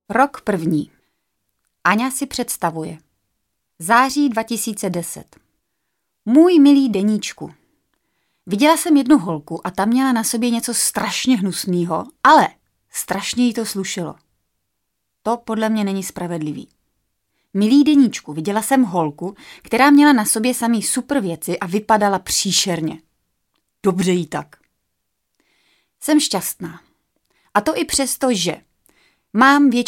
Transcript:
Rok první. Aňa si představuje. Září 2010. Můj milý deníčku. Viděla jsem jednu holku a ta měla na sobě něco strašně hnusného, ale strašně jí to slušelo. To podle mě není spravedlivý. Milý deníčku, viděla jsem holku, která měla na sobě samý super věci a vypadala příšerně. Dobře jí tak. Jsem šťastná. A to i přesto, že mám větší